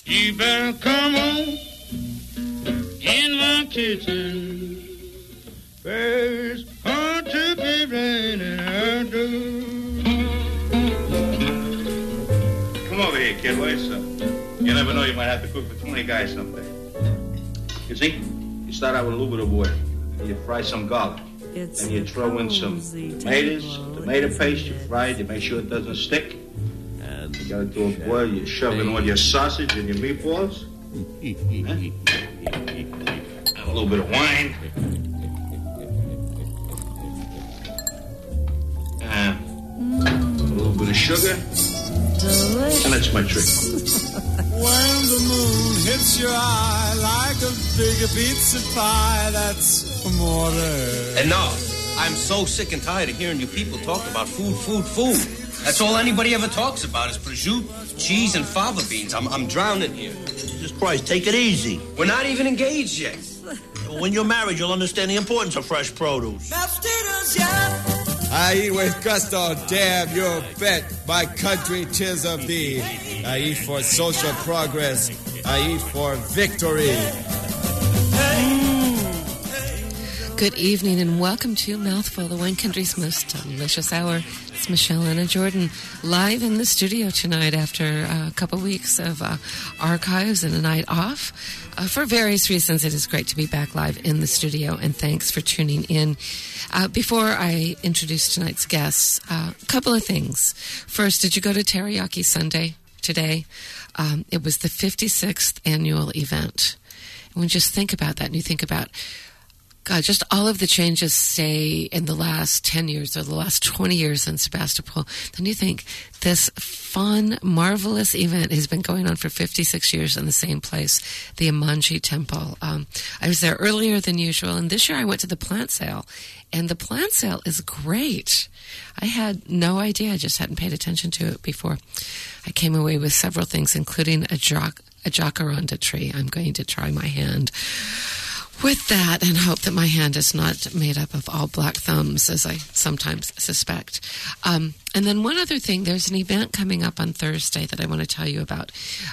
You better come on in my kitchen. There's hard to be raining I do. Come over here, kid. What's up? You never know, you might have to cook for 20 guys someday. You see, you start out with a little bit of water. You fry some garlic. Then you throw in some tomatoes, tomato paste. You fry it. You make sure it doesn't stick. You got it to a boil. You shove in all your sausage and your meatballs. And a little bit of wine. And a little bit of sugar. Delicious. And that's my trick. When the moon hits your eye like a big pizza pie, that's amore. And now, I'm so sick and tired of hearing you people talk about food. That's all anybody ever talks about is prosciutto, cheese, and fava beans. I'm drowning here. Jesus Christ, take it easy. We're not even engaged yet. When you're married, you'll understand the importance of fresh produce. I eat with gusto, damn your bet. My country, 'tis of thee. I eat for social progress. I eat for victory. Good evening and welcome to Mouthful, the wine country's most delicious hour. It's Michelle Anna Jordan, live in the studio tonight after a couple weeks of archives and a night off. For various reasons, it is great to be back live in the studio, and thanks for tuning in. Before I introduce tonight's guests, a couple of things. First, did you go to Teriyaki Sunday today? It was the 56th annual event. And when you just think about that, and you think about, God, just all of the changes, say, in the last 10 years or the last 20 years in Sebastopol, then you think this fun, marvelous event has been going on for 56 years in the same place, the Amanji Temple. I was there earlier than usual, and this year I went to the plant sale, and the plant sale is great. I had no idea. I just hadn't paid attention to it before. I came away with several things, including a jacaranda tree. I'm going to try my hand with that and hope that my hand is not made up of all black thumbs, as I sometimes suspect. And then one other thing, there's an event coming up on Thursday that I want to tell you about.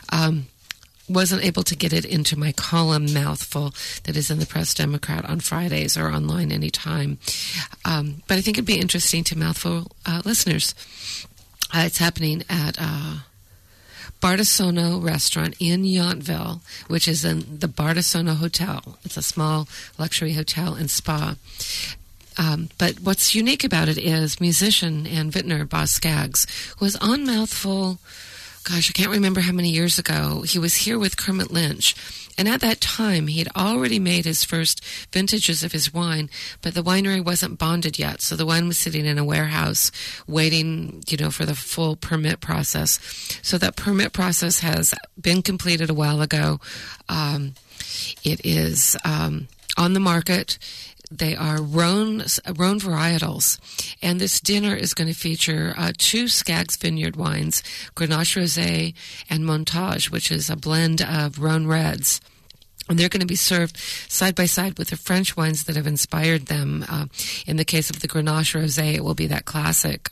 Wasn't able to get it into my column Mouthful that is in the Press Democrat on Fridays or online anytime. But I think it'd be interesting to Mouthful listeners. It's happening at Bartisono restaurant in Yountville, which is in the Bartisono Hotel. It's a small luxury hotel and spa. But what's unique about it is musician and vintner Boz Scaggs, who was on Mouthful, gosh, I can't remember how many years ago. He was here with Kermit Lynch. And at that time, he had already made his first vintages of his wine, but the winery wasn't bonded yet. So the wine was sitting in a warehouse waiting, for the full permit process. So that permit process has been completed a while ago. It is on the market. They are Rhone varietals. And this dinner is going to feature two Scaggs Vineyard wines, Grenache Rosé and Montage, which is a blend of Rhone Reds. And they're going to be served side by side with the French wines that have inspired them. In the case of the Grenache Rosé, it will be that classic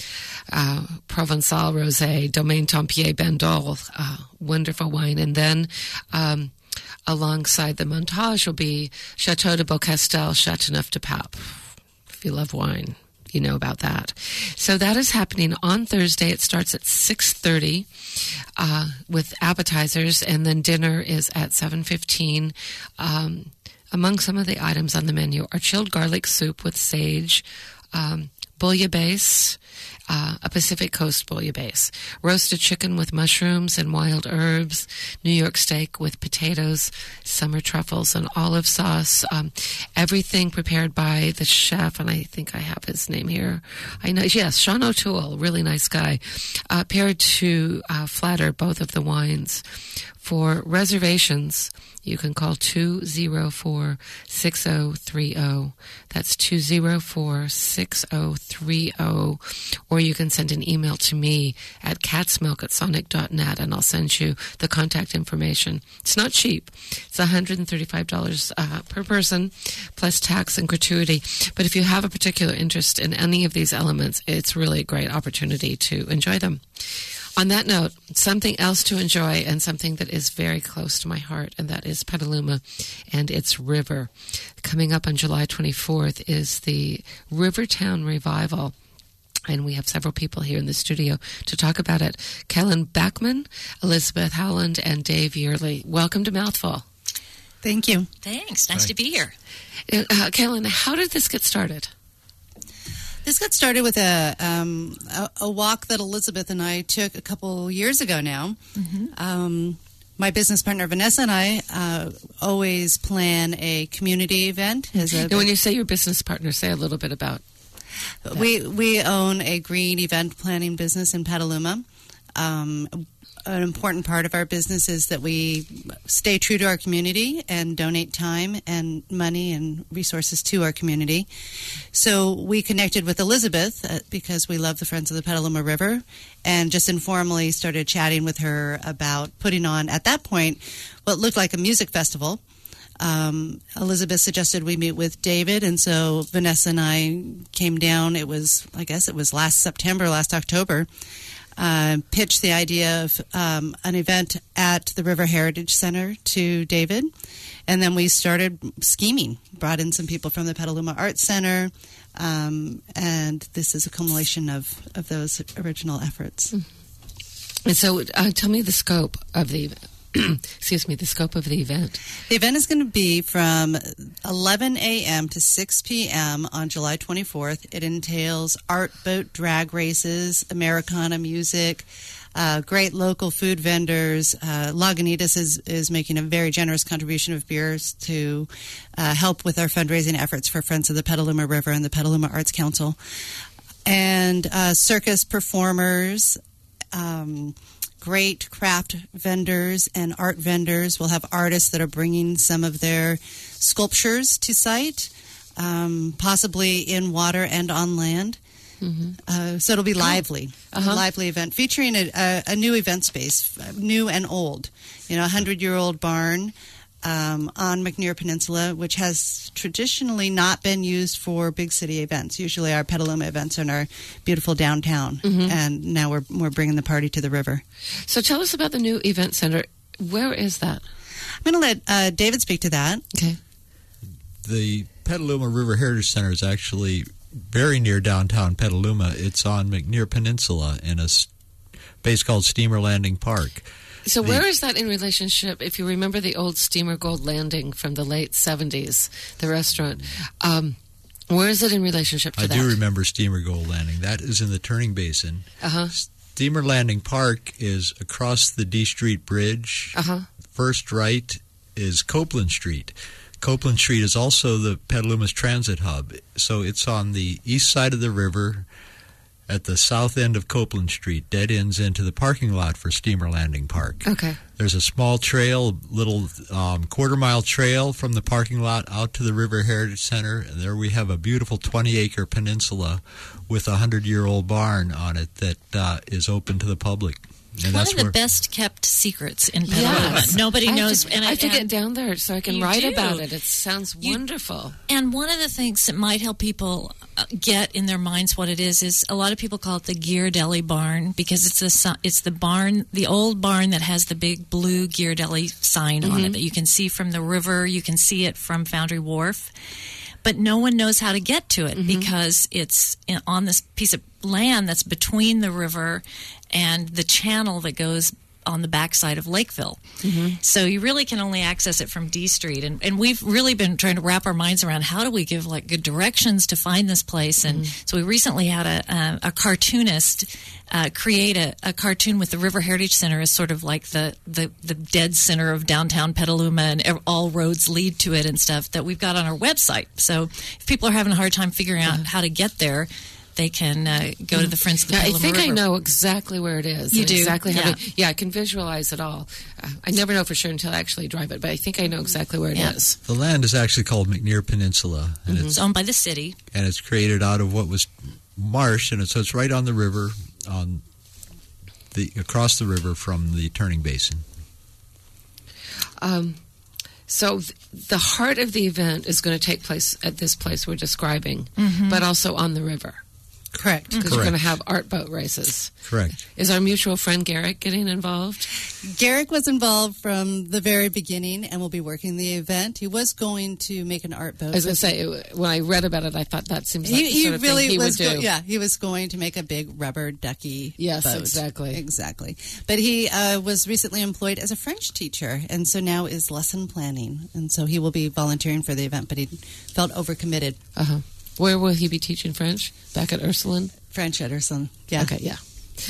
Provençal Rosé, Domaine Tempier Bandol, wonderful wine. And then alongside the Montage will be Chateau de Beaucastel, Chateauneuf de Pape. If you love wine, you know about that. So that is happening on Thursday. It starts at 6:30 with appetizers, and then dinner is at 7:15. Among some of the items on the menu are chilled garlic soup with sage, bouillabaisse, a Pacific Coast bouillabaisse, roasted chicken with mushrooms and wild herbs, New York steak with potatoes, summer truffles, and olive sauce. Everything prepared by the chef, and I think I have his name here. I know, yes, Sean O'Toole, really nice guy, paired to flatter both of the wines. For reservations, you can call 204-6030. That's 204-6030. Or you can send an email to me at catsmilk@sonic.net, and I'll send you the contact information. It's not cheap. It's $135 per person, plus tax and gratuity. But if you have a particular interest in any of these elements, it's really a great opportunity to enjoy them. On that note, something else to enjoy and something that is very close to my heart, and that is Petaluma and its river. Coming up on July 24th is the Rivertown Revival, and we have several people here in the studio to talk about it. Kellen Backman, Elizabeth Howland, and Dave Yearley. Welcome to Mouthful. Thank you. Thanks. Nice to be here. Kellen, how did this get started? This got started with a walk that Elizabeth and I took a couple years ago now. Mm-hmm. My business partner Vanessa and I always plan a community event. Now, when you say your business partner, say a little bit about that. We own a green event planning business in Petaluma. An important part of our business is that we stay true to our community and donate time and money and resources to our community. So we connected with Elizabeth because we love the Friends of the Petaluma River, and just informally started chatting with her about putting on, at that point, what looked like a music festival. Elizabeth suggested we meet with David, and so Vanessa and I came down. I guess it was last October. Pitched the idea of an event at the River Heritage Center to David, and then we started scheming, brought in some people from the Petaluma Arts Center, and this is a culmination of those original efforts. And so tell me the scope of the the scope of the event. The event is going to be from 11 a.m. to 6 p.m. on July 24th. It entails art boat drag races, Americana music, great local food vendors. Lagunitas is making a very generous contribution of beers to help with our fundraising efforts for Friends of the Petaluma River and the Petaluma Arts Council. And circus performers, great craft vendors and art vendors. We'll have artists that are bringing some of their sculptures to site, possibly in water and on land. Mm-hmm. So it'll be lively, a lively event featuring a new event space, new and old. 100-year-old barn on McNear Peninsula, which has traditionally not been used for big city events. Usually our Petaluma events are in our beautiful downtown, and now we're bringing the party to the river. So tell us about the new event center. Where is that? I'm going to let David speak to that. Okay. The Petaluma River Heritage Center is actually very near downtown Petaluma. It's on McNear Peninsula in a space called Steamer Landing Park. So where is that in relationship, if you remember the old Steamer Gold Landing from the late 70s, the restaurant, where is it in relationship to that? I do remember Steamer Gold Landing. That is in the Turning Basin. Steamer Landing Park is across the D Street Bridge. First right is Copeland Street. Copeland Street is also the Petaluma's transit hub. So it's on the east side of the river, at the south end of Copeland Street, dead ends into the parking lot for Steamer Landing Park. Okay. There's a small trail, little quarter-mile trail from the parking lot out to the River Heritage Center, and there we have a beautiful 20-acre peninsula with a 100-year-old barn on it that is open to the public. And one of the best-kept secrets in Petaluma. Yes. Nobody knows. I have to get down there so I can write about it. It sounds wonderful. And one of the things that might help people get in their minds what it is a lot of people call it the Ghirardelli barn because it's the barn, the old barn that has the big blue Ghirardelli sign on it that you can see from the river. You can see it from Foundry Wharf. But no one knows how to get to it because it's on this piece of land that's between the river and the channel that goes on the backside of Lakeville. So you really can only access it from D Street. And we've really been trying to wrap our minds around how do we give good directions to find this place. And so we recently had a cartoonist create a cartoon with the River Heritage Center as sort of like the dead center of downtown Petaluma, and all roads lead to it and stuff that we've got on our website. So if people are having a hard time figuring out how to get there, they can go to the Friends of the Petaluma River. I think I know exactly where it is. You do? Exactly how I can visualize it all. I never know for sure until I actually drive it, but I think I know exactly where it is. The land is actually called McNear Peninsula. And it's owned by the city. And it's created out of what was marsh, and so it's right on the river, across the river from the Turning Basin. So the heart of the event is going to take place at this place we're describing, but also on the river. Correct. Because you're going to have art boat races. Correct. Is our mutual friend Garrick getting involved? Garrick was involved from the very beginning and will be working the event. He was going to make an art boat. As I say, when I read about it, I thought that seems like the sort of thing he would do. He was going to make a big rubber ducky boat. Yes, exactly. Exactly. But he was recently employed as a French teacher, and so now is lesson planning. And so he will be volunteering for the event, but he felt overcommitted. Uh-huh. Where will he be teaching French? Back at Ursuline? French at Ursuline, yeah. Okay, yeah.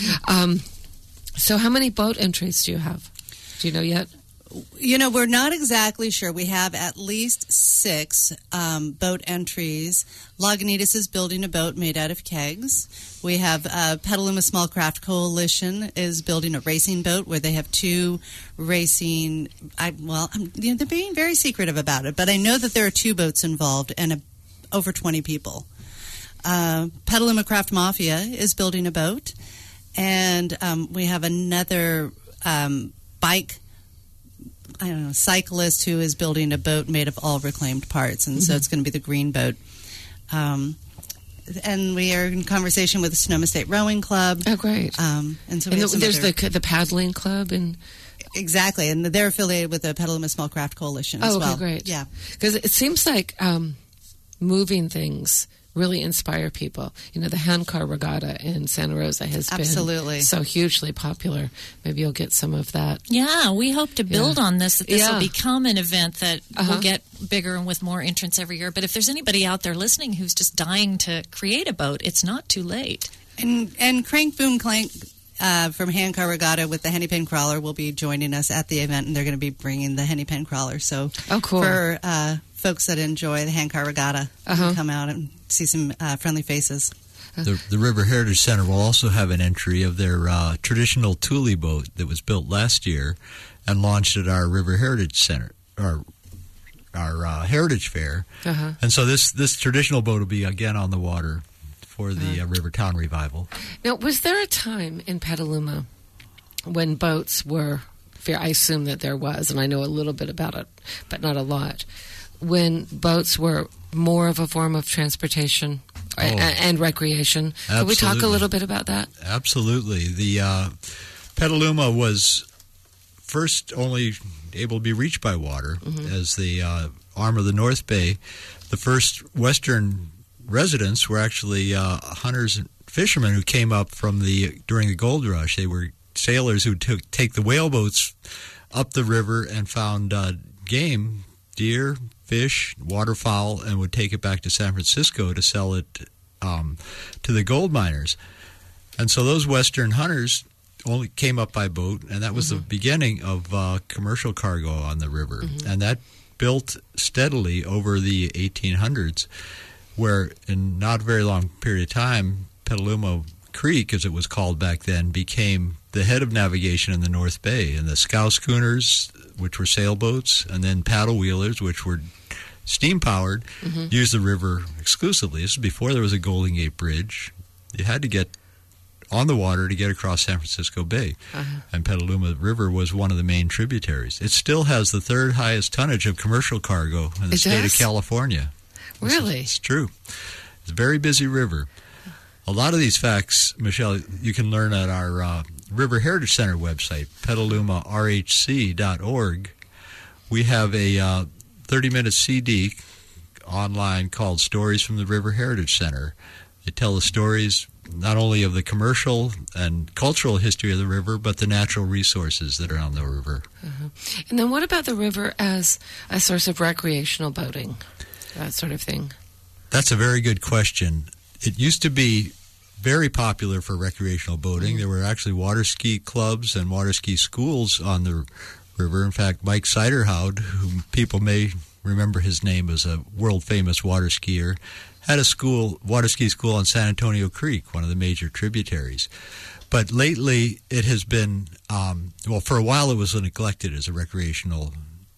So how many boat entries do you have? Do you know yet? We're not exactly sure. We have at least 6 boat entries. Lagunitas is building a boat made out of kegs. We have Petaluma Small Craft Coalition is building a racing boat where they have 2 racing. They're being very secretive about it, but I know that there are 2 boats involved and over 20 people. Petaluma Craft Mafia is building a boat, and we have another cyclist who is building a boat made of all reclaimed parts, and so it's going to be the green boat. And we are in conversation with the Sonoma State Rowing Club. Oh, great! And so there's the paddling club and. Exactly, and they're affiliated with the Petaluma Small Craft Coalition as well. Oh, great. Yeah. Because it seems like moving things really inspire people. The handcar regatta in Santa Rosa has been so hugely popular. Maybe you'll get some of that. Yeah, we hope to build on this, that this will become an event that will get bigger and with more entrants every year. But if there's anybody out there listening who's just dying to create a boat, it's not too late. And Crank Boom Clank from Handcar Regatta with the Henny Pen Crawler will be joining us at the event, and they're going to be bringing the Henny Pen Crawler. So cool. For folks that enjoy the Handcar Regatta, come out and see some friendly faces. The River Heritage Center will also have an entry of their traditional Thule boat that was built last year and launched at our River Heritage Center, our Heritage Fair. And so this traditional boat will be again on the water for the Rivertown Revival. Now, was there a time in Petaluma when boats were, I assume that there was, and I know a little bit about it, but not a lot, when boats were more of a form of transportation and recreation? Could we talk a little bit about that? Absolutely. The Petaluma was first only able to be reached by water as the arm of the North Bay. The first western residents were actually hunters and fishermen who came up during the gold rush. They were sailors who take the whaleboats up the river and found game, deer, fish, waterfowl, and would take it back to San Francisco to sell it to the gold miners. And so those western hunters only came up by boat, and that was the beginning of commercial cargo on the river. And that built steadily over the 1800s, where in not a very long period of time, Petaluma Creek, as it was called back then, became the head of navigation in the North Bay. And the scow schooners, which were sailboats, and then paddle wheelers, which were steam-powered, used the river exclusively. This was before there was a Golden Gate Bridge. You had to get on the water to get across San Francisco Bay. And Petaluma River was one of the main tributaries. It still has the 3rd highest tonnage of commercial cargo in the state of California. Really? It's true. It's a very busy river. A lot of these facts, Michelle, you can learn at our River Heritage Center website, petalumarhc.org. We have a 30-minute CD online called Stories from the River Heritage Center. They tell the stories not only of the commercial and cultural history of the river, but the natural resources that are on the river. And then what about the river as a source of recreational boating, that sort of thing? That's a very good question. It used to be very popular for recreational boating. There were actually water ski clubs and water ski schools on the river. In fact, Mike Siderhout, whom people may remember his name as a world-famous water skier, had a water ski school on San Antonio Creek, one of the major tributaries. But lately it has been, for a while it was neglected as a recreational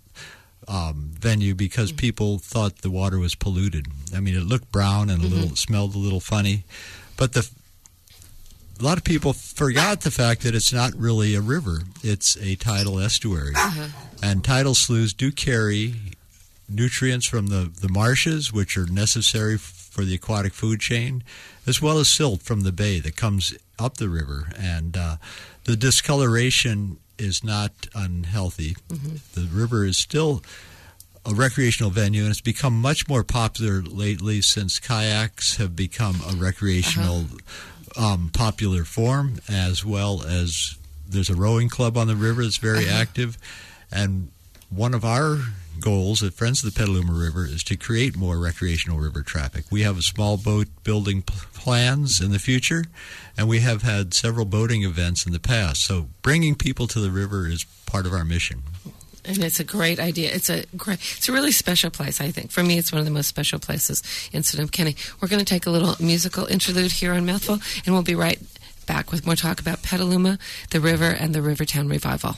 venue because people thought the water was polluted. I mean, it looked brown and smelled a little funny. But a lot of people forgot the fact that it's not really a river. It's a tidal estuary. And tidal sloughs do carry nutrients from the marshes, which are necessary for the aquatic food chain, as well as silt from the bay that comes up the river. And the discoloration is not unhealthy. Mm-hmm. The river is still a recreational venue, and it's become much more popular lately since kayaks have become a recreational popular form, as well as there's a rowing club on the river that's very active. And one of our goals at Friends of the Petaluma River is to create more recreational river traffic. We have a small boat building plans in the future, and we have had several boating events in the past. So bringing people to the river is part of our mission. And it's a great idea. It's a really special place, I think. For me, it's one of the most special places in Sonoma County. We're going to take a little musical interlude here on Mouthful, and we'll be right back with more talk about Petaluma, the river, and the Rivertown Revival.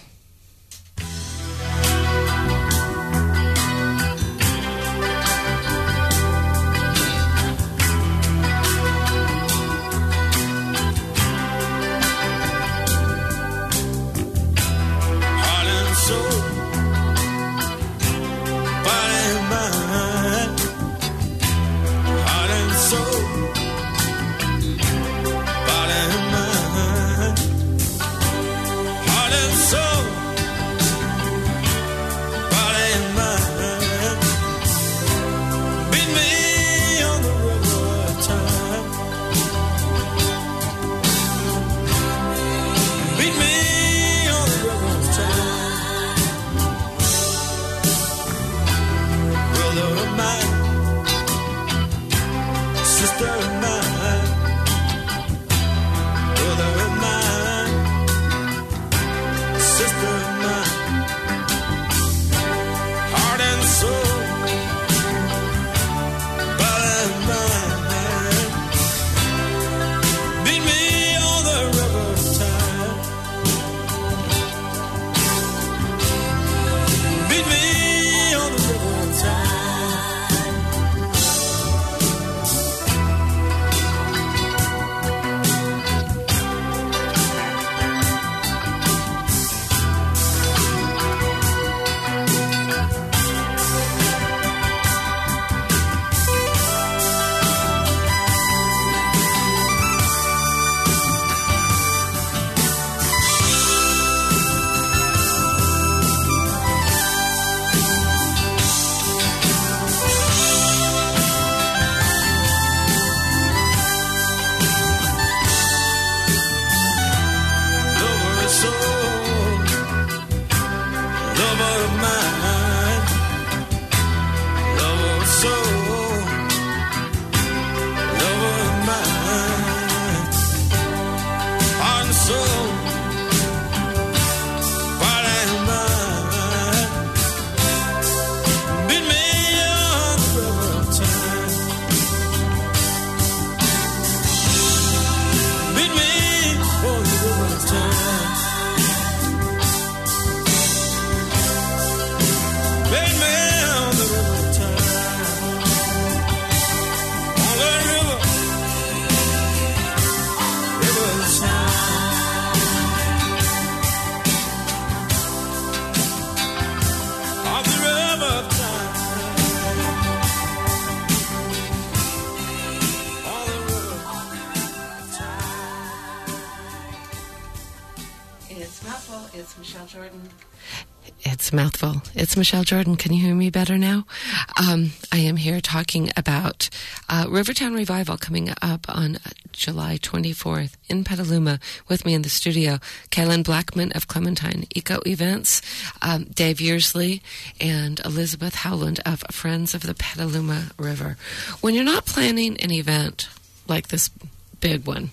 Mouthful. It's Michelle Jordan. Can you hear me better now? I am here talking about Rivertown Revival coming up on July 24th in Petaluma. With me in the studio, Kaylin Blackman of Clementine Eco Events, Dave Yearsley, and Elizabeth Howland of Friends of the Petaluma River. When you're not planning an event like this big one,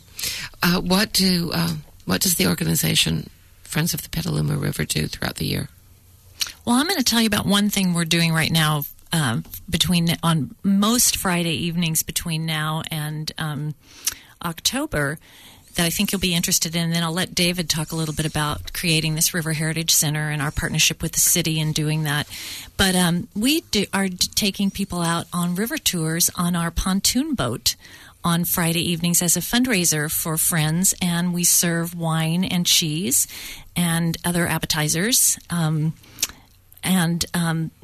what does the organization Friends of the Petaluma River do throughout the year? Well, I'm going to tell you about one thing we're doing right now on most Friday evenings between now and October that I think you'll be interested in. And then I'll let David talk a little bit about creating this River Heritage Center and our partnership with the city in doing that. But we are taking people out on river tours on our pontoon boat on Friday evenings as a fundraiser for Friends, and we serve wine and cheese and other appetizers.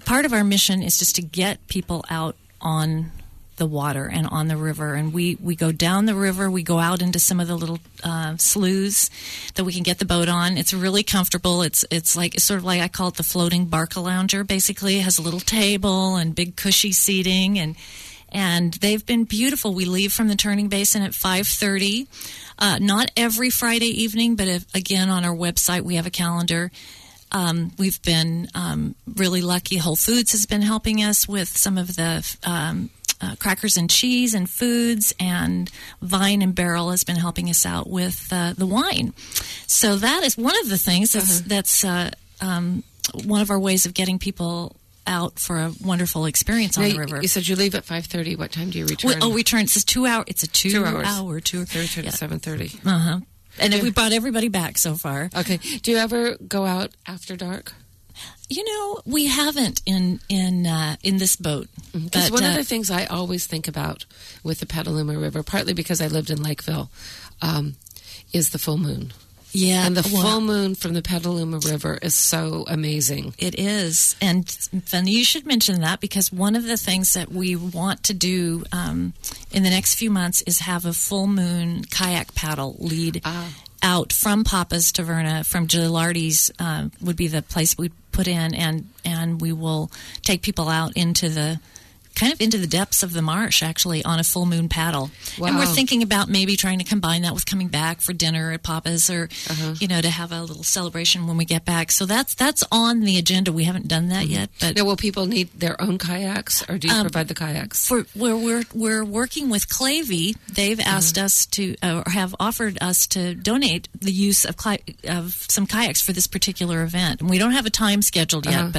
part of our mission is just to get people out on the water and on the river, and we go down the river. We go out into some of the little sloughs that we can get the boat on. It's really comfortable. It's sort of like, I call it the floating barca-lounger. Basically, it has a little table and big cushy seating, and they've been beautiful. We leave from the turning basin at 5:30. Not every Friday evening, but again on our website we have a calendar. We've been really lucky. Whole Foods has been helping us with some of the crackers and cheese and foods, and Vine and Barrel has been helping us out with the wine. So that is one of the things that's one of our ways of getting people out for a wonderful experience on the river. You said you leave at 5:30. What time do you return? Return. It's a 2 hour. It's a 2 hour tour. 3:30 to 7:30. And we brought everybody back so far. Okay. Do you ever go out after dark? We haven't in this boat. Because one of the things I always think about with the Petaluma River, partly because I lived in Lakeville, is the full moon. Yeah. And the full moon from the Petaluma River is so amazing. It is. And funny you should mention that, because one of the things that we want to do in the next few months is have a full moon kayak paddle lead out from Papa's Taverna, from Gilardi's would be the place we put in, and we will take people out into the depths of the marsh, actually, on a full moon paddle. Wow. And we're thinking about maybe trying to combine that with coming back for dinner at Papa's, or to have a little celebration when we get back. So that's on the agenda. We haven't done that yet. But now, will people need their own kayaks, or do you provide the kayaks? We're working with Clavey. They've asked us to, or have offered us to donate the use of some kayaks for this particular event. And we don't have a time scheduled yet,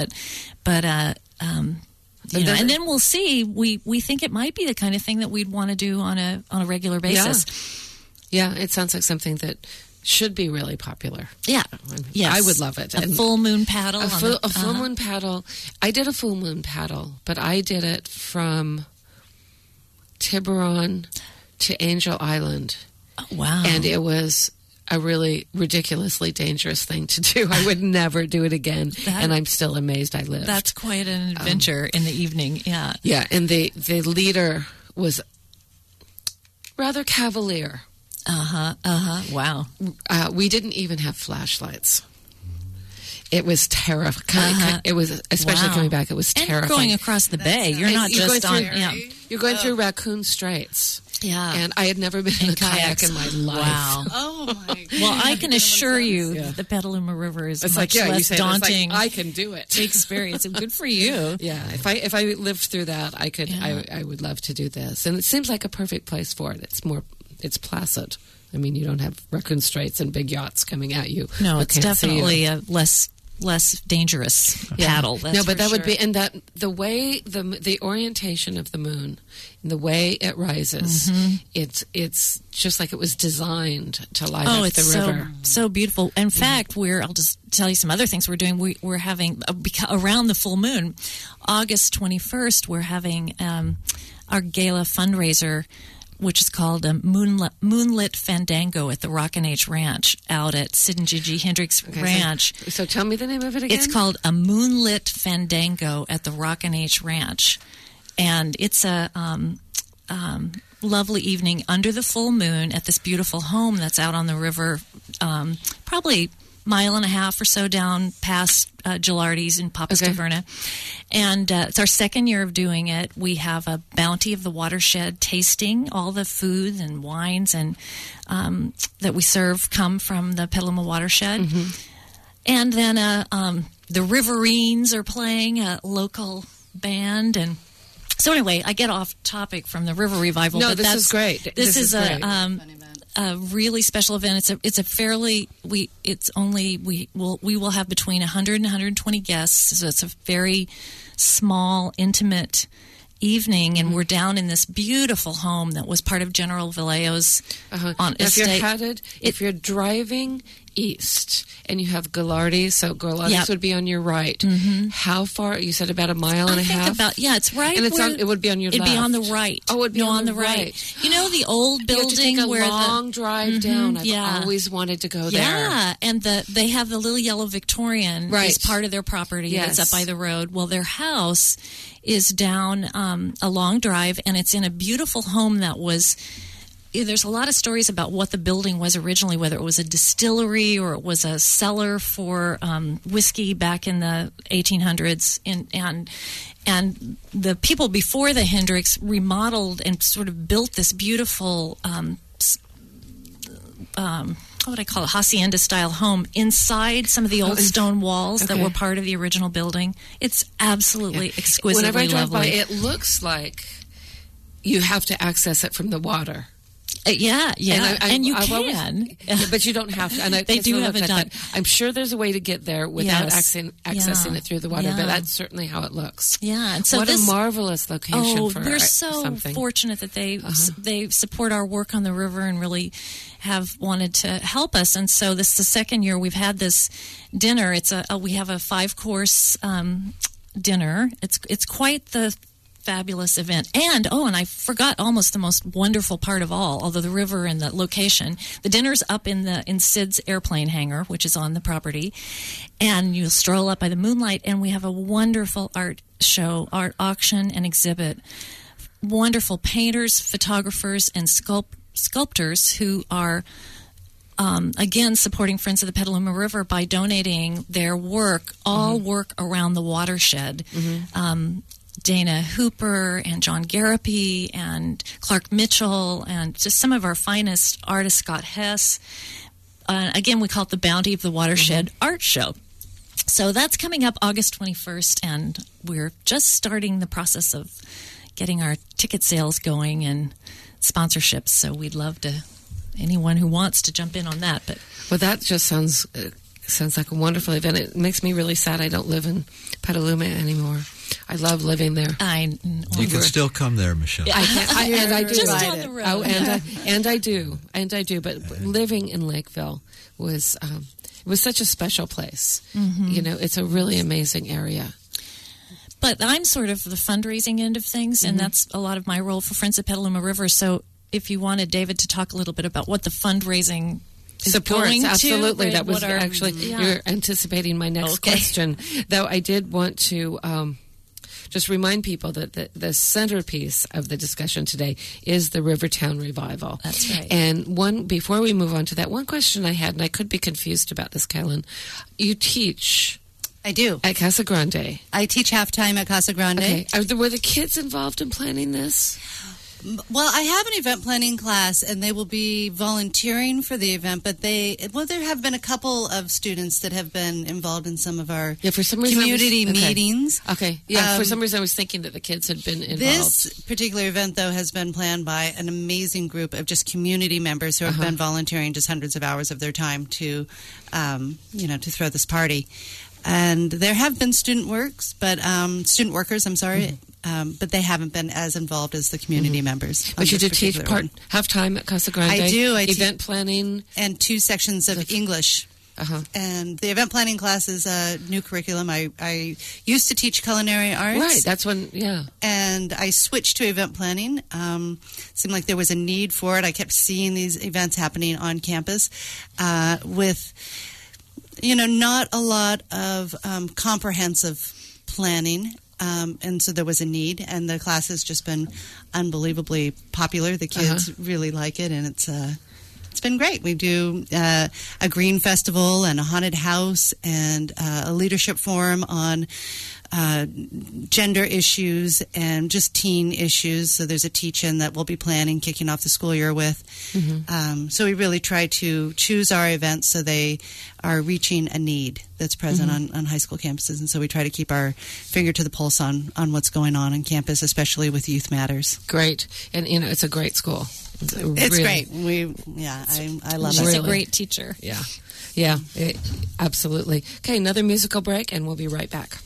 and then we'll see. We think it might be the kind of thing that we'd want to do on a regular basis. Yeah, it sounds like something that should be really popular. Yeah, yes. I would love it. A full moon paddle. A full moon paddle. I did a full moon paddle, but I did it from Tiburon to Angel Island. Oh, wow! And it was a really ridiculously dangerous thing to do. I would never do it again, and I'm still amazed I lived. That's quite an adventure in the evening, yeah. Yeah, and the leader was rather cavalier. Wow. We didn't even have flashlights. It was terrifying. It was, especially coming back, it was terrifying. And going across the bay. You're not just on... You're going through Raccoon Straits. Yeah. And I had never been in a kayak in my life. Wow. Oh, my God. Well, I can assure you that the Petaluma River is much less daunting. I can do it. Experience. Good for you. Yeah. If I lived through that, I could. Yeah. I would love to do this. And it seems like a perfect place for it. It's placid. I mean, you don't have Raccoon Straits and big yachts coming at you. No, it's definitely a less dangerous paddle. That's but that would be, and that the way the orientation of the moon, and the way it rises, it's just like it was designed to light up the river. So beautiful. In fact, I'll just tell you some other things we're doing. We're having around the full moon, August 21st. We're having our gala fundraiser, which is called a Moonlit Fandango at the Rockin' H Ranch out at Sid and Gigi Hendricks Ranch. So tell me the name of it again. It's called a Moonlit Fandango at the Rockin' H Ranch. And it's a lovely evening under the full moon at this beautiful home that's out on the river, probably mile and a half or so down past Gilardi's in Papa's Taverna. And it's our second year of doing it. We have a Bounty of the Watershed tasting. All the foods and wines and that we serve come from the Petaluma Watershed. And then the Riverines are playing, a local band. And so anyway, I get off topic from the River Revival. No, but this is great. This is a really special event. It's a fairly we will have between 100 and 120 guests. So it's a very small, intimate evening, and we're down in this beautiful home that was part of General Vallejo's on estate. If you're driving east, and you have Gallardi, so Gallardi's would be on your right. How far? You said about a mile and a half? It's right. And it would be on your left. It'd be on the right. Oh, it would be on the right. You know the old building you have to take a where long drive down. I've always wanted to go there. Yeah, and they have the little yellow Victorian as part of their property that's up by the road. Well, their house is down a long drive, and it's in a beautiful home that was... There's a lot of stories about what the building was originally, whether it was a distillery or it was a cellar for whiskey back in the 1800s. And the people before the Hendricks remodeled and sort of built this beautiful, what would I call it, hacienda-style home inside some of the old stone walls that were part of the original building. It's absolutely exquisitely Whenever I drive lovely. by, it looks like you have to access it from the water. And you can. But you don't have to. And they do have it done. I'm sure there's a way to get there without accessing it through the water, but that's certainly how it looks. Yeah. And so what a marvelous location for we're so something. fortunate that they support our work on the river and really have wanted to help us. And so this is the second year we've had this dinner. We have a 5-course dinner. It's quite the fabulous event. And I forgot almost the most wonderful part of all, although the river and the location. The dinner's up in Sid's airplane hangar, which is on the property. And you'll stroll up by the moonlight, and we have a wonderful art show, art auction and exhibit. Wonderful painters, photographers, and sculptors who are again supporting Friends of the Petaluma River by donating their work, all work around the watershed. Dana Hooper and John Garapi and Clark Mitchell and just some of our finest artists, Scott Hess. Again, we call it the Bounty of the Watershed Art Show. So that's coming up August 21st, and we're just starting the process of getting our ticket sales going and sponsorships. So we'd love to anyone who wants to jump in on that. But that just sounds like a wonderful event. It makes me really sad I don't live in Petaluma anymore. I love living there. You can still come there, Michelle. I do. Just down the road. And I do. But living in Lakeville was it was such a special place. You know, it's a really amazing area. But I'm sort of the fundraising end of things, and that's a lot of my role for Friends of Petaluma River. So if you wanted David to talk a little bit about what the fundraising supports, absolutely. That was actually you're anticipating my next question. Though I did want to just remind people that the centerpiece of the discussion today is the Rivertown Revival. That's right. And before we move on to that, one question I had, and I could be confused about this, Kellen. You teach. I do. At Casa Grande. I teach halftime at Casa Grande. Okay. Were the kids involved in planning this? Well, I have an event planning class, and they will be volunteering for the event, but there have been a couple of students that have been involved in some of our community meetings. Okay. Yeah, for some reason I was thinking that the kids had been involved. This particular event, though, has been planned by an amazing group of just community members who have been volunteering just hundreds of hours of their time to throw this party. And there have been student workers, but they haven't been as involved as the community members. But you did teach half-time at Casa Grande? I do. Event planning? And 2 sections of English. And the event planning class is a new curriculum. I used to teach culinary arts. Right, that's when, And I switched to event planning. Seemed like there was a need for it. I kept seeing these events happening on campus with... not a lot of comprehensive planning, and so there was a need, and the class has just been unbelievably popular. The kids really like it, and it's been great. We do a green festival and a haunted house and a leadership forum on gender issues and just teen issues. So there's a teach-in that we'll be planning, kicking off the school year with. So we really try to choose our events so they are reaching a need that's present on high school campuses. And so we try to keep our finger to the pulse on what's going on campus, especially with Youth Matters. Great. And, it's a great school. It's great. I love it. She's a great teacher. Yeah, absolutely. Okay, another musical break, and we'll be right back.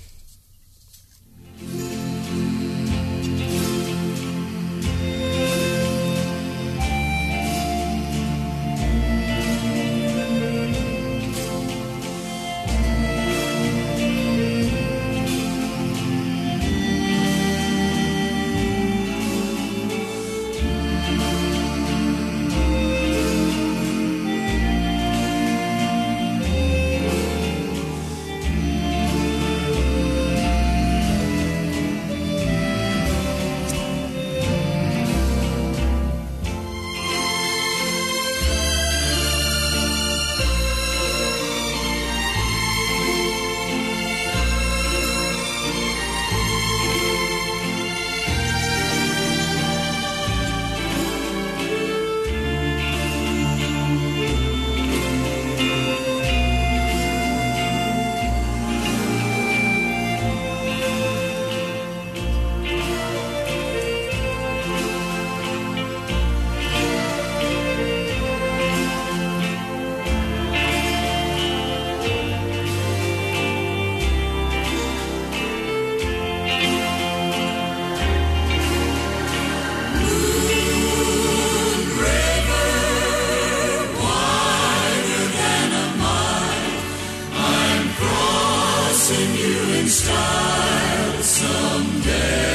you in style someday.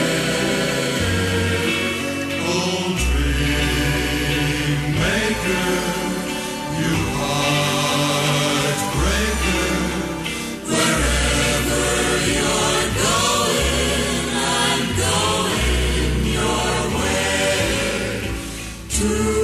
Oh, dream maker, you heartbreaker, wherever you're going, I'm going your way. Two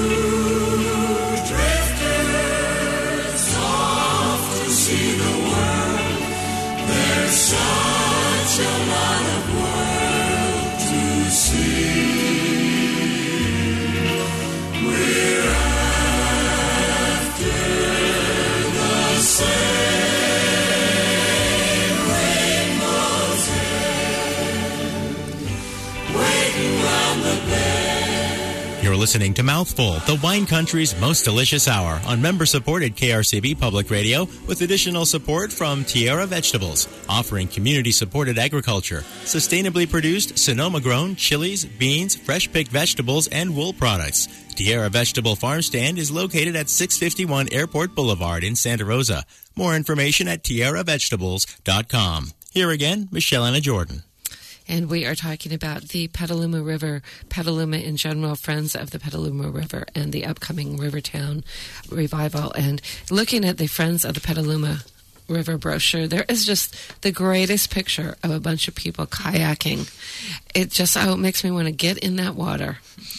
drifters off to see the world. There's such a lot of world to see. We're after the same rainbow's end, waiting round the bend. You're listening to Mouthful, the wine country's most delicious hour, on member-supported KRCB Public Radio, with additional support from Tierra Vegetables, offering community-supported agriculture, sustainably produced Sonoma-grown chilies, beans, fresh-picked vegetables, and wool products. Tierra Vegetable Farm Stand is located at 651 Airport Boulevard in Santa Rosa. More information at tierravegetables.com. Here again, Michelle Anna Jordan. And we are talking about the Petaluma River, Petaluma in general, Friends of the Petaluma River, and the upcoming Rivertown revival. And looking at the Friends of the Petaluma River brochure, there is just the greatest picture of a bunch of people kayaking. It just makes me want to get in that water.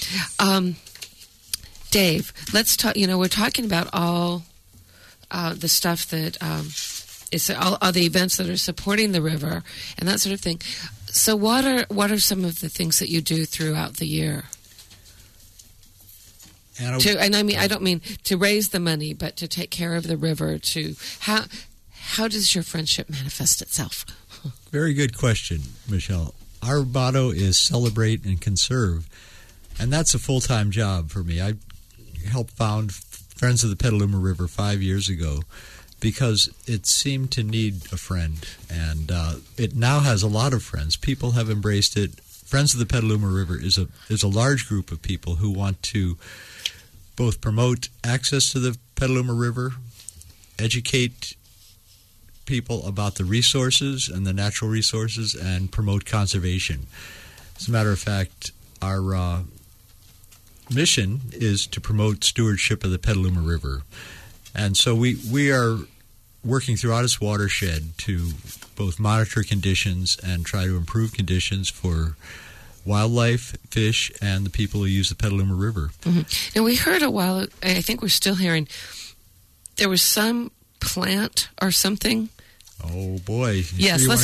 Dave, let's talk. We're talking about all the stuff that is all the events that are supporting the river and that sort of thing. So what are some of the things that you do throughout the year? And I don't mean to raise the money, but to take care of the river. How does your friendship manifest itself? Very good question, Michelle. Our motto is celebrate and conserve, and that's a full-time job for me. I helped found Friends of the Petaluma River 5 years ago, because it seemed to need a friend, and it now has a lot of friends. People have embraced it. Friends of the Petaluma River is a large group of people who want to both promote access to the Petaluma River, educate people about the resources and the natural resources, and promote conservation. As a matter of fact, our mission is to promote stewardship of the Petaluma River. And so we are working throughout its watershed to both monitor conditions and try to improve conditions for wildlife, fish, and the people who use the Petaluma River. Mm-hmm. And we heard a while, I think we're still hearing, there was some plant or something. Oh, boy. Yes, let's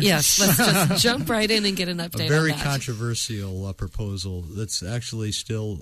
just jump right in and get an update on that. A very controversial proposal that's actually still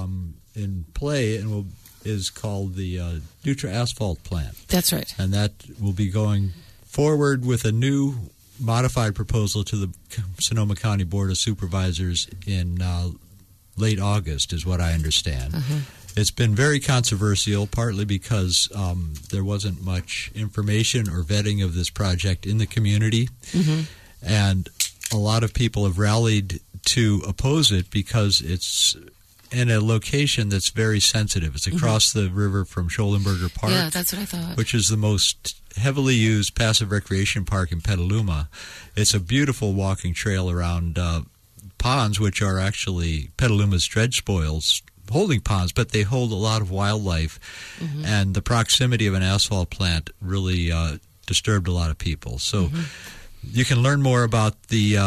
in play and is called the Dutra Asphalt Plant. That's right. And that will be going forward with a new modified proposal to the Sonoma County Board of Supervisors in late August, is what I understand. Uh-huh. It's been very controversial, partly because there wasn't much information or vetting of this project in the community. Mm-hmm. And a lot of people have rallied to oppose it because it's in a location that's very sensitive. It's across the river from Schollenberger Park. Yeah, that's what I thought. Which is the most heavily used passive recreation park in Petaluma. It's a beautiful walking trail around ponds, which are actually Petaluma's dredge spoils, holding ponds, but they hold a lot of wildlife. Mm-hmm. And the proximity of an asphalt plant really disturbed a lot of people. So you can learn more about the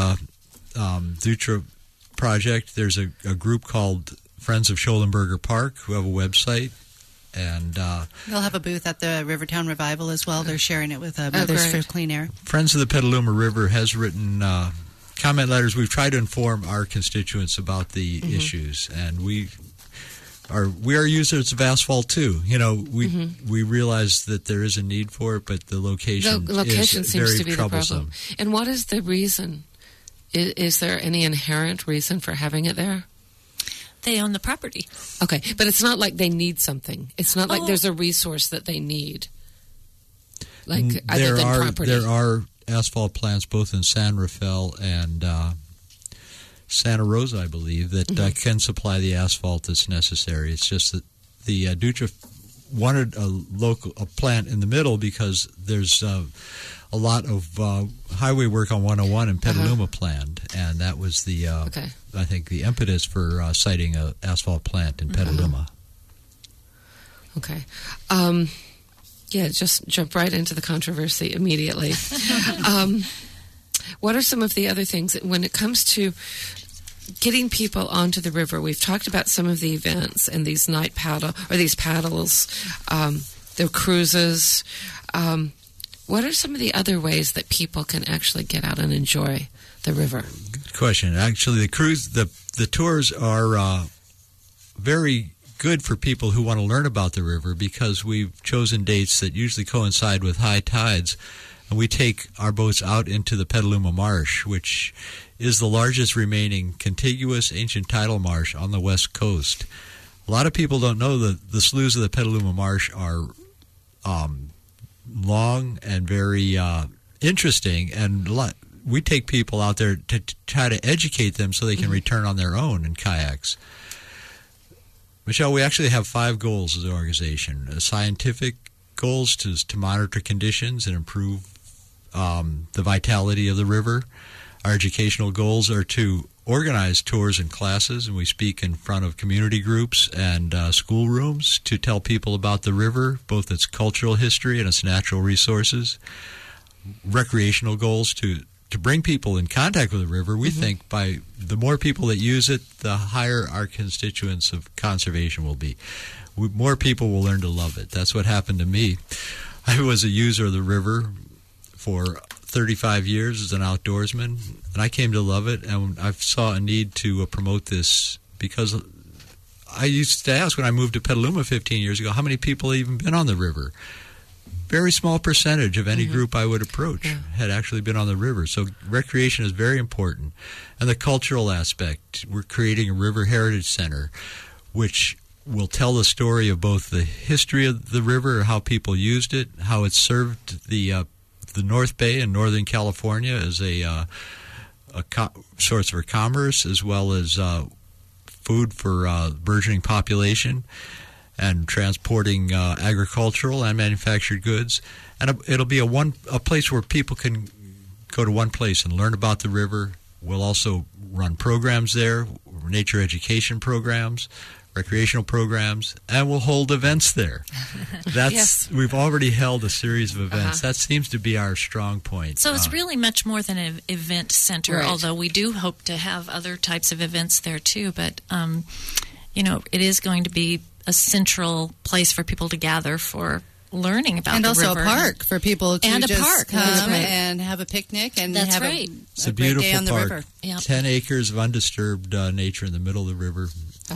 Dutra project. There's a group called Friends of Schollenberger Park who have a website, and they'll have a booth at the Rivertown Revival as well. They're sharing it with Mothers for Clean Air. Friends of the Petaluma River has written comment letters. We've tried to inform our constituents about the issues, and we are users of asphalt too. We realize that there is a need for it, but the location seems very to be troublesome. The problem. And what is the reason? Is there any inherent reason for having it there? They own the property. Okay, but it's not like they need something. It's not like there's a resource that they need. Like other than property. There are asphalt plants both in San Rafael and Santa Rosa, I believe, that can supply the asphalt that's necessary. It's just that the Dutra wanted a plant in the middle because there's a lot of highway work on 101 in Petaluma planned, and that was the I think the impetus for citing an asphalt plant in Petaluma. Okay. Just jump right into the controversy immediately. What are some of the other things when it comes to getting people onto the river? We've talked about some of the events and these night paddle or these paddles, the cruises. What are some of the other ways that people can actually get out and enjoy the river? Good question. Actually, the tours are very good for people who want to learn about the river because we've chosen dates that usually coincide with high tides. And we take our boats out into the Petaluma Marsh, which is the largest remaining contiguous ancient tidal marsh on the west coast. A lot of people don't know that the sloughs of the Petaluma Marsh are long and very interesting, and we take people out there to try to educate them so they can return on their own in kayaks. Michelle, we actually have 5 goals as an organization. Scientific goals to monitor conditions and improve the vitality of the river. Our educational goals are to organize tours and classes, and we speak in front of community groups and schoolrooms to tell people about the river, both its cultural history and its natural resources. Recreational goals to bring people in contact with the river. We think by the more people that use it, the higher our constituents of conservation will be. More people will learn to love it. That's what happened to me. I was a user of the river for 35 years as an outdoorsman, and I came to love it, and I saw a need to promote this because I used to ask when I moved to Petaluma 15 years ago, how many people had even been on the river? Very small percentage of any group I would approach had actually been on the river. So recreation is very important. And the cultural aspect, we're creating a River Heritage Center, which will tell the story of both the history of the river, how people used it, how it served the North Bay in Northern California as a source for commerce, as well as food for burgeoning population, and transporting agricultural and manufactured goods. And it'll be a place where people can go to one place and learn about the river. We'll also run programs there, nature education programs, recreational programs, and we'll hold events there. We've already held a series of events. That seems to be our strong point. So it's really much more than an event center, although we do hope to have other types of events there too. But, it is going to be a central place for people to gather for learning about the river. And also a park for people to come and have a picnic and have a great day on the park. river. Yep. 10 acres of undisturbed nature in the middle of the river.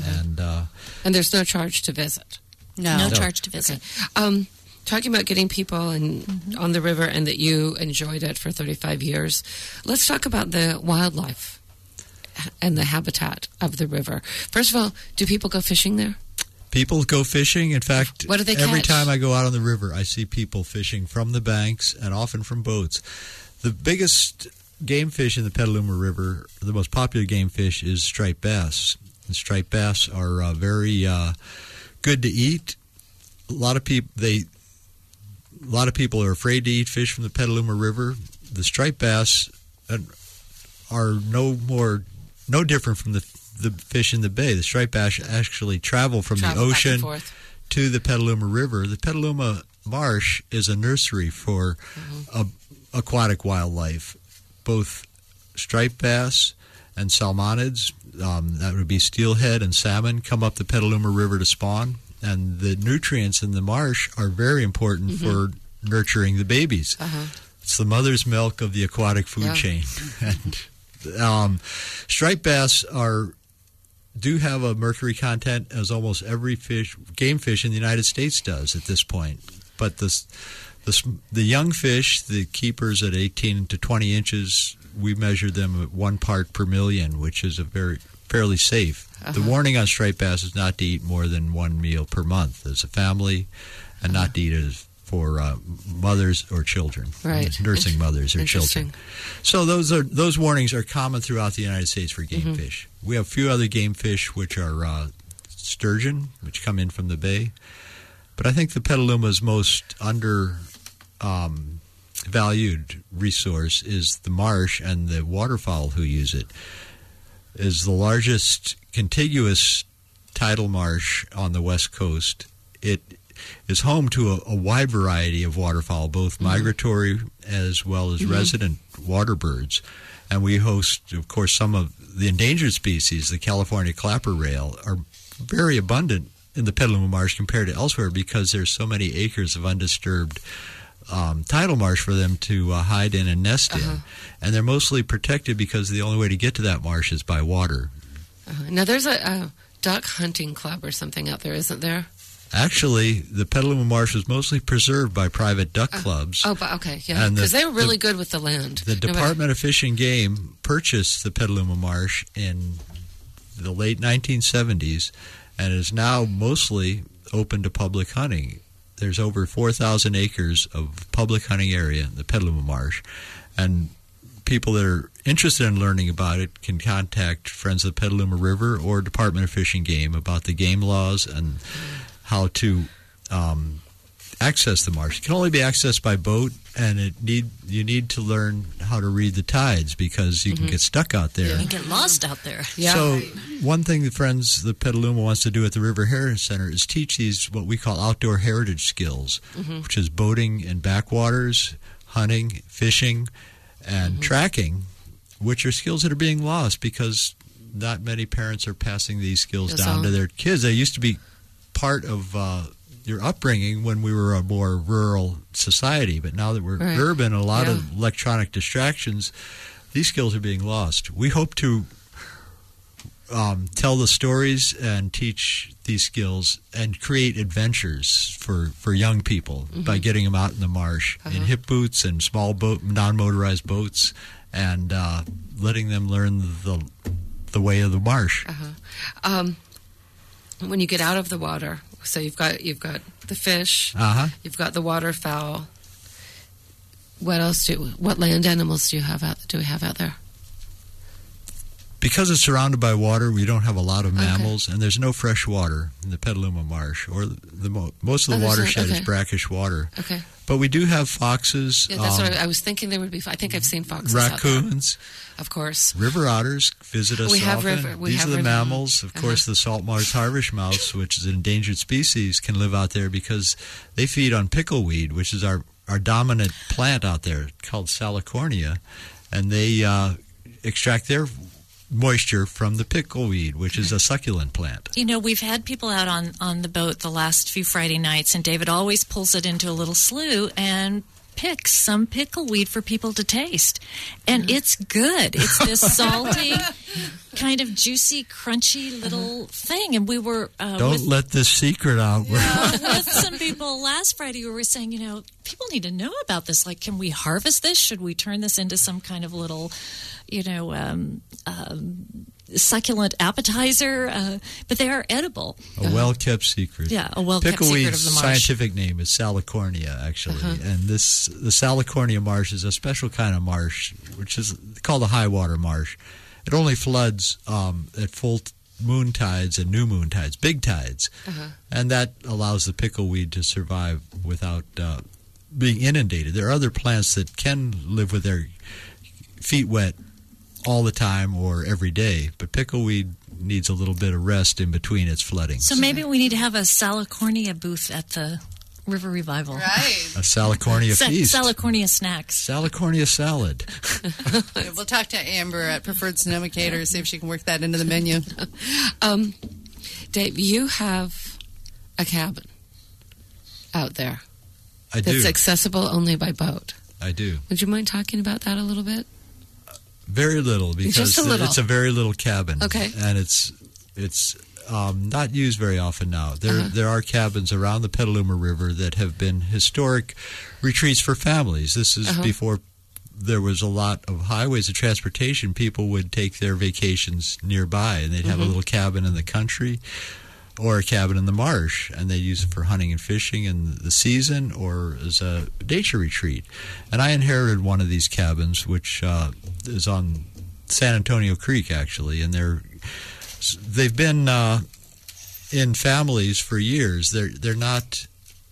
And there's no charge to visit? No charge to visit. Okay. Talking about getting people on the river and that you enjoyed it for 35 years, let's talk about the wildlife and the habitat of the river. First of all, do people go fishing there? People go fishing. In fact, what do they every catch? time I go out on the river, I see people fishing from the banks and often from boats. The biggest game fish in the Petaluma River, the most popular game fish, is striped bass. And striped bass are very good to eat. A lot of people are afraid to eat fish from the Petaluma River. The striped bass are no different from the fish in the bay. The striped bass actually travel from the ocean to the Petaluma River. The Petaluma Marsh is a nursery for aquatic wildlife, both striped bass and salmonids, that would be steelhead and salmon, come up the Petaluma River to spawn. And the nutrients in the marsh are very important for nurturing the babies. It's the mother's milk of the aquatic food chain. And striped bass do have a mercury content, as almost every game fish in the United States does at this point. But the young fish, the keepers at 18 to 20 inches, we measure them at 1 part per million, which is fairly safe. The warning on striped bass is not to eat more than 1 meal per month as a family, and not to eat it for mothers or children, nursing mothers or children. So those warnings are common throughout the United States for game fish. We have a few other game fish, which are sturgeon, which come in from the bay, But I think the Petaluma's most valued resource is the marsh and the waterfowl who use it. It is the largest contiguous tidal marsh on the West Coast. It is home to a wide variety of waterfowl, both migratory as well as resident water birds. And we host, of course, some of the endangered species. The California clapper rail are very abundant in the Petaluma Marsh compared to elsewhere because there's so many acres of undisturbed tidal marsh for them to hide in and nest in. And they're mostly protected because the only way to get to that marsh is by water. Now, there's a duck hunting club or something out there, isn't there? Actually, the Petaluma Marsh was mostly preserved by private duck clubs. Okay, yeah, because they were really good with the land. The Department of Fish and Game purchased the Petaluma Marsh in the late 1970s and is now mostly open to public hunting. There's over 4,000 acres of public hunting area in the Petaluma Marsh, and people that are interested in learning about it can contact Friends of the Petaluma River or Department of Fish and Game about the game laws and how to access the marsh. It can only be accessed by boat, and you need to learn how to read the tides because you can get stuck out there. You can get lost out there. Yeah. So one thing the Friends the Petaluma wants to do at the River Heritage Center is teach these what we call outdoor heritage skills, which is boating in backwaters, hunting, fishing, and tracking, which are skills that are being lost because not many parents are passing these skills down to their kids. They used to be part of your upbringing when we were a more rural society, but now that we're urban, a lot of electronic distractions, these skills are being lost. We hope to tell the stories and teach these skills and create adventures for young people by getting them out in the marsh in hip boots and small boat, non-motorized boats, and letting them learn the way of the marsh. When you get out of the water, so you've got the fish, you've got the waterfowl. What else what land animals do we have out there? Because it's surrounded by water, we don't have a lot of mammals, and there's no fresh water in the Petaluma Marsh, or most of the watershed is brackish water. Okay. But we do have foxes. Yeah, that's what I was thinking there would be. I think I've seen foxes raccoons. Out there. Of course. River otters visit us often. These are the mammals. Of course, the salt marsh harvest mouse, which is an endangered species, can live out there because they feed on pickleweed, which is our dominant plant out there called Salicornia, and they extract their moisture from the pickleweed, which is a succulent plant. You know, we've had people out on the boat the last few Friday nights, and David always pulls it into a little slough and picks some pickleweed for people to taste. And it's good. It's this salty, kind of juicy, crunchy little thing. And we were... Don't let this secret out. With some people last Friday, we were saying, people need to know about this. Like, can we harvest this? Should we turn this into some kind of little, succulent appetizer? But they are edible. A well-kept secret. Yeah, a well-kept secret of the marsh. Pickleweed's scientific name is Salicornia, actually. And the Salicornia marsh is a special kind of marsh, which is called a high water marsh. It only floods at full moon tides and new moon tides, big tides. And that allows the pickleweed to survive without being inundated. There are other plants that can live with their feet wet all the time or every day, but pickleweed needs a little bit of rest in between its flooding. So maybe we need to have a Salicornia booth at the River Revival. Right. A Salicornia feast. Salicornia snacks. Salicornia salad. We'll talk to Amber at Preferred Sonoma-Cater, see if she can work that into the menu. Dave, you have a cabin out there. I do. That's accessible only by boat. I do. Would you mind talking about that a little bit? Very little, because it's a very little cabin. Okay. And it's not used very often now. There are cabins around the Petaluma River that have been historic retreats for families. This is before there was a lot of highways of transportation. People would take their vacations nearby, and they'd have a little cabin in the country or a cabin in the marsh, and they use it for hunting and fishing in the season or as a nature retreat. And I inherited one of these cabins, which is on San Antonio Creek, actually, and they've been in families for years. They're not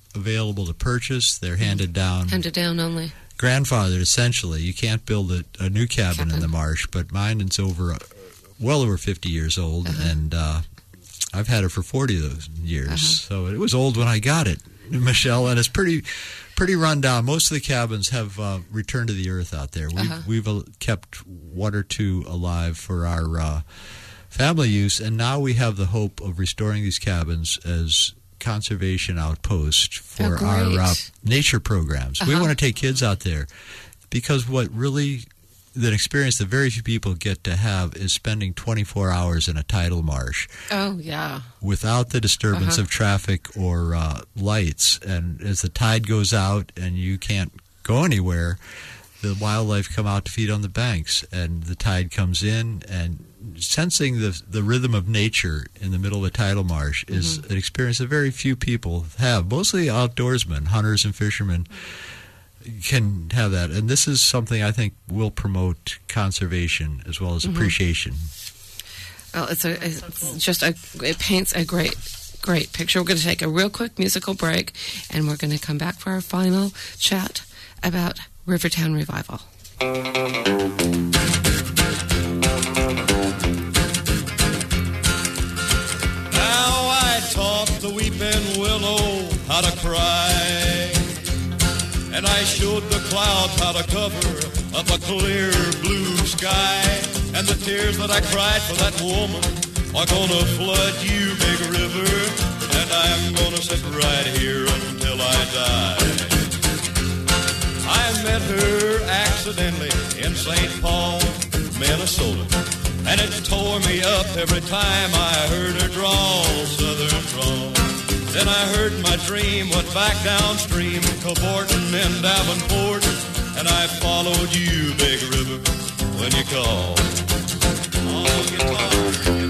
available to purchase. They're handed down. Handed down only. Grandfathered, essentially. You can't build a new cabin in the marsh, but mine is well over 50 years old, and I've had it for 40 of those years. So it was old when I got it, Michelle, and it's pretty run down. Most of the cabins have returned to the earth out there. We've kept one or two alive for our family use, and now we have the hope of restoring these cabins as conservation outposts for our nature programs. We want to take kids out there because the experience that very few people get to have is spending 24 hours in a tidal marsh. Oh, yeah. Without the disturbance of traffic or lights. And as the tide goes out and you can't go anywhere, the wildlife come out to feed on the banks. And the tide comes in, and sensing the rhythm of nature in the middle of a tidal marsh is an experience that very few people have. Mostly outdoorsmen, hunters and fishermen, can have that, and this is something I think will promote conservation as well as appreciation. Well, it paints a great picture. We're going to take a real quick musical break, and we're going to come back for our final chat about Rivertown Revival. Now I taught the weeping willow how to cry, and I showed the clouds how to cover up a clear blue sky. And the tears that I cried for that woman are gonna flood you, big river, and I'm gonna sit right here until I die. I met her accidentally in St. Paul, Minnesota, and it tore me up every time I heard her drawl, southern drawl. Then I heard my dream went back downstream, Cavorting and Davenport, and I followed you, big river, when you called. Oh, guitar.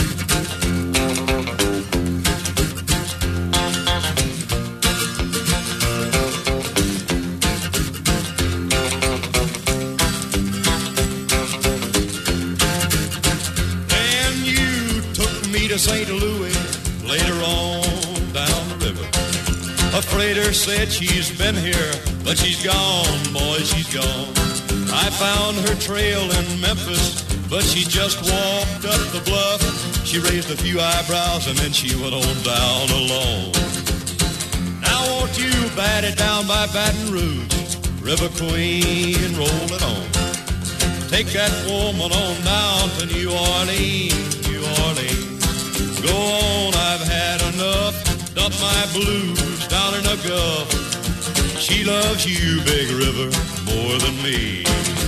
Then you took me to St. Louis later on down the river. A freighter said she's been here, but she's gone, boy, she's gone. I found her trail in Memphis, but she just walked up the bluff. She raised a few eyebrows and then she went on down alone. Now won't you bat it down by Baton Rouge, River Queen, roll it on. Take that woman on down to New Orleans, New Orleans. Go on, I've had enough. Dump my blues down in the Gulf. She loves you, big river, more than me.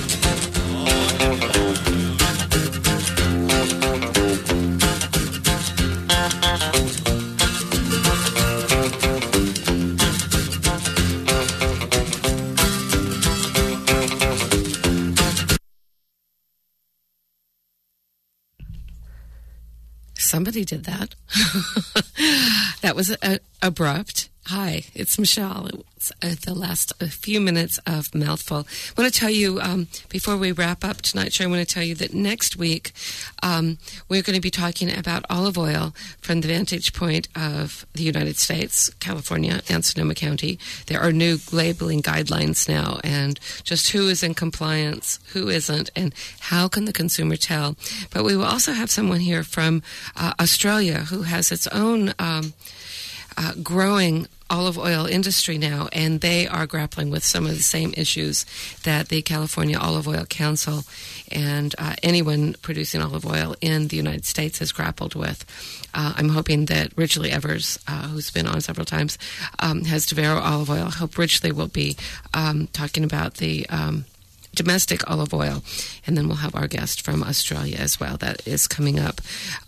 Somebody did that. That was abrupt. Hi, it's Michelle. It's the last few minutes of Mouthful. I want to tell you, before we wrap up tonight's show, I want to tell you that next week we're going to be talking about olive oil from the vantage point of the United States, California, and Sonoma County. There are new labeling guidelines now, and just who is in compliance, who isn't, and how can the consumer tell. But we will also have someone here from Australia who has its own growing olive oil industry now, and they are grappling with some of the same issues that the California Olive Oil Council and anyone producing olive oil in the United States has grappled with. I'm hoping that Ridgely Evers, who's been on several times, has Devero olive oil. I hope Ridgely will be talking about the domestic olive oil, and then we'll have our guest from Australia as well. That is coming up.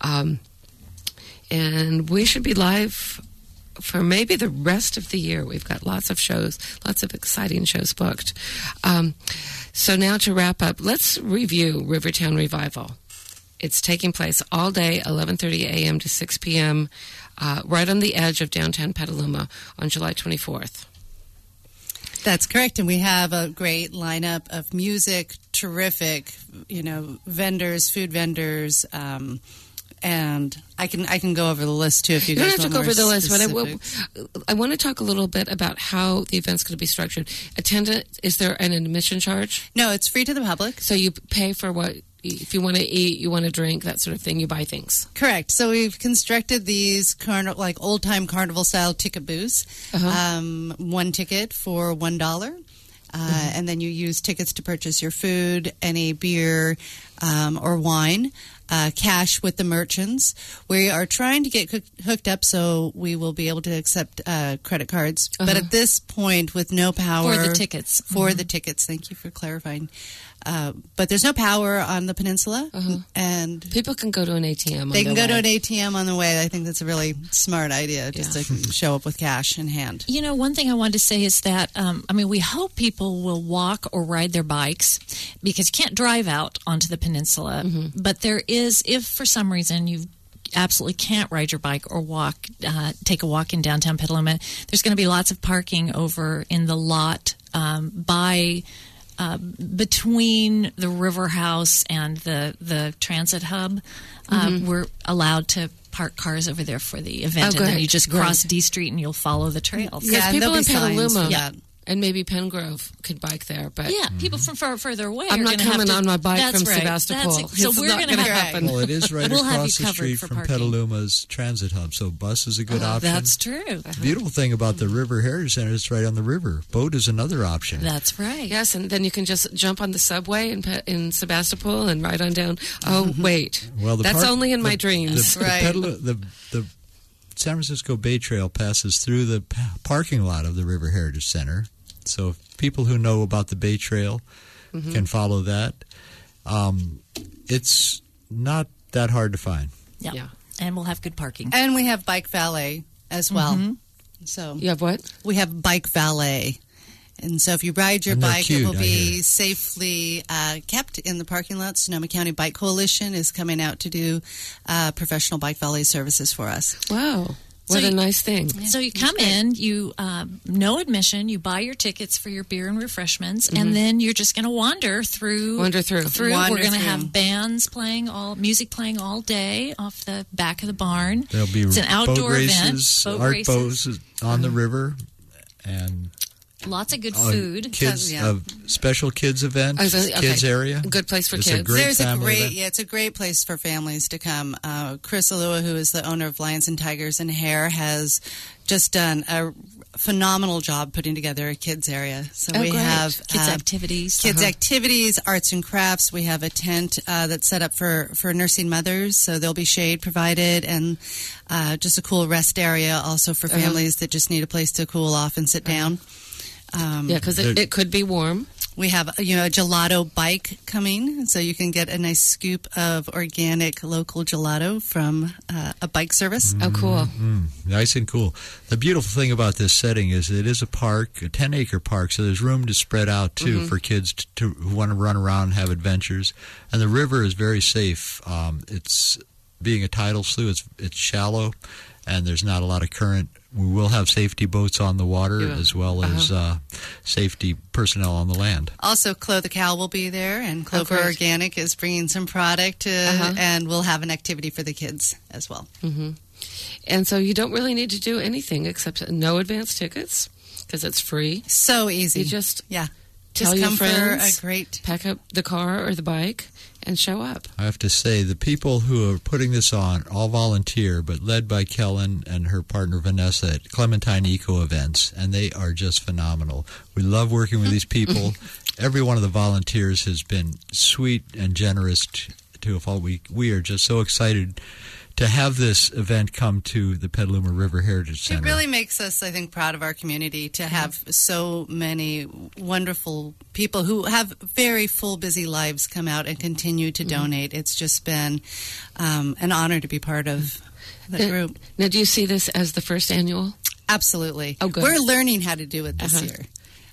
And we should be live for maybe the rest of the year. We've got lots of shows, lots of exciting shows booked. So now to wrap up, let's review Rivertown Revival. It's taking place all day, 11:30 a.m. to 6 p.m., right on the edge of downtown Petaluma on July 24th. That's correct, and we have a great lineup of music, terrific, vendors, food vendors, And I can go over the list too if you guys don't have want to go over the list, specifics. but I want to talk a little bit about how the event's going to be structured. Is there an admission charge? No, it's free to the public. So you pay for what, if you want to eat, you want to drink, that sort of thing, you buy things. Correct. So we've constructed these old-time carnival-style ticket booths. One ticket for $1. And then you use tickets to purchase your food, any beer or wine, cash with the merchants. We are trying to get hooked up so we will be able to accept credit cards. But at this point, with no power... For the tickets. For the tickets. Thank you for clarifying. But there's no power on the peninsula, and people can go to an ATM. They can go to an ATM on the way. I think that's a really smart idea, just to show up with cash in hand. You know, one thing I wanted to say is that we hope people will walk or ride their bikes, because you can't drive out onto the peninsula. But there is, if for some reason you absolutely can't ride your bike or walk, take a walk in downtown Petaluma, there's going to be lots of parking over in the lot between the River House and the transit hub. We're allowed to park cars over there for the event, and then you just cross D Street and you'll follow the trails. Because people in Petaluma and maybe Pengrove could bike there, but people from further away. I'm not coming on my bike from Sebastopol. So we're going to happen. Well, it is right across the street from Petaluma's transit hub, so bus is a good option. That's true. The beautiful thing about the River Heritage Center is it's right on the river. Boat is another option. That's right. Yes, and then you can just jump on the subway in Sebastopol and ride on down. Oh, wait. Well, that's only in my dreams. The San Francisco Bay Trail passes through the parking lot of the River Heritage Center. So people who know about the Bay Trail can follow that. It's not that hard to find. Yeah. And we'll have good parking. And we have bike valet as well. So you have what? We have bike valet. And so if you ride your bike, it will be safely kept in the parking lot. Sonoma County Bike Coalition is coming out to do professional bike valet services for us. Wow. What a nice thing. So you come in, you no admission, you buy your tickets for your beer and refreshments, and then you're just going to wander through. We're going to have bands playing, music playing all day off the back of the barn. There'll be it's an outdoor races, event. Art boats on the river, and lots of good food. Kids, special kids events, kids area. Good place for kids. It's a great place for families to come. Chris Alua, who is the owner of Lions and Tigers and Hare, has just done a phenomenal job putting together a kids area. So we have kids activities, arts and crafts. We have a tent that's set up for nursing mothers, so there'll be shade provided, and just a cool rest area also for families that just need a place to cool off and sit down. Because it could be warm. We have a gelato bike coming, so you can get a nice scoop of organic local gelato from a bike service. Oh, cool. Nice and cool. The beautiful thing about this setting is it is a park, a 10-acre park, so there's room to spread out, too, for kids who want to run around and have adventures. And the river is very safe. It's being a tidal slough, it's shallow, and there's not a lot of current. We will have safety boats on the water as well as safety personnel on the land. Also, Clo the Cow will be there, and Clover Organic is bringing some product, and we'll have an activity for the kids as well. And so you don't really need to do anything except no advance tickets because it's free. So easy. You just tell your come friends, for a great pack up the car or the bike, and show up. I have to say, the people who are putting this on, all volunteer, but led by Kellen and her partner Vanessa at Clementine Eco Events, and they are just phenomenal. We love working with these people. Every one of the volunteers has been sweet and generous to a fault. We are just so excited to have this event come to the Petaluma River Heritage Center. It really makes us, I think, proud of our community to have so many wonderful people who have very full, busy lives come out and continue to donate. It's just been an honor to be part of the group. Now, do you see this as the first annual? Absolutely. Oh, good. We're learning how to do it this year.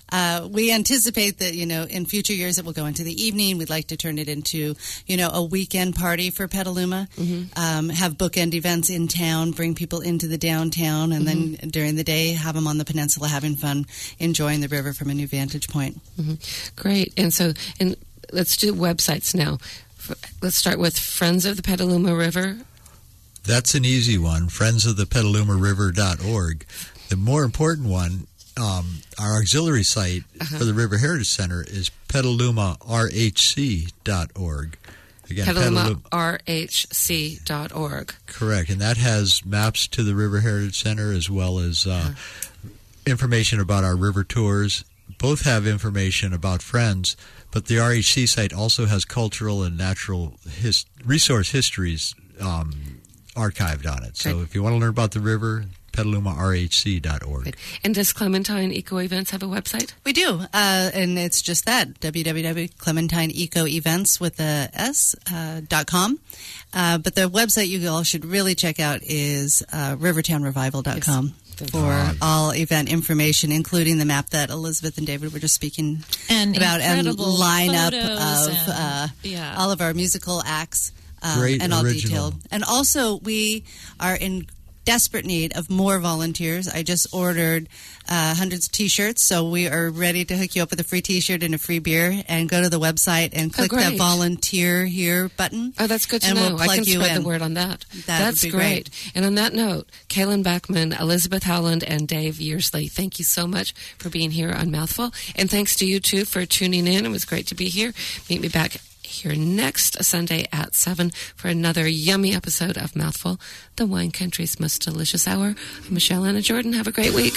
We anticipate that, in future years it will go into the evening. We'd like to turn it into, a weekend party for Petaluma, have bookend events in town, bring people into the downtown, and then during the day have them on the peninsula having fun, enjoying the river from a new vantage point. Great. And let's do websites now. Let's start with Friends of the Petaluma River. That's an easy one, friendsofthepetalumaRiver.org. The more important one, our auxiliary site for the River Heritage Center is PetalumaRHC.org. Again, PetalumaRHC.org. Correct, and that has maps to the River Heritage Center as well as information about our river tours. Both have information about Friends, but the RHC site also has cultural and natural resource histories archived on it. So if you want to learn about the river, PetalumaRHC.org. Good. And does Clementine Eco Events have a website? We do, and it's just that, www.clementineecoevents with a S.com. But the website you all should really check out is rivertownrevival.com. Yes. For all event information, including the map that Elizabeth and David were just speaking about, and lineup of all of our musical acts, and all detailed. And also, we are in desperate need of more volunteers. I just ordered hundreds of T-shirts, so we are ready to hook you up with a free T-shirt and a free beer. And go to the website and click that volunteer here button. Oh, that's good to know. I can spread the word on that. That's great. And on that note, Kaylin Backman, Elizabeth Howland, and Dave Yearsley, thank you so much for being here on Mouthful. And thanks to you, too, for tuning in. It was great to be here. Meet me back here next Sunday at 7 for another yummy episode of Mouthful, the wine country's most delicious hour. I'm Michelle Anna Jordan. Have a great week.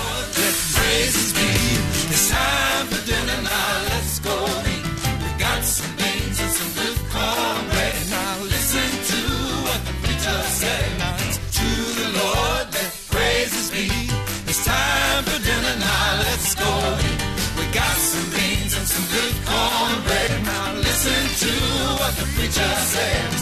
It's time for dinner now. Let's go. We got some beans and some good cornbread. Now listen to what the preacher said. To the Lord let praises be. It's time for dinner now. Let's go. We got some beans and some good cornbread. Now listen to what the preacher said.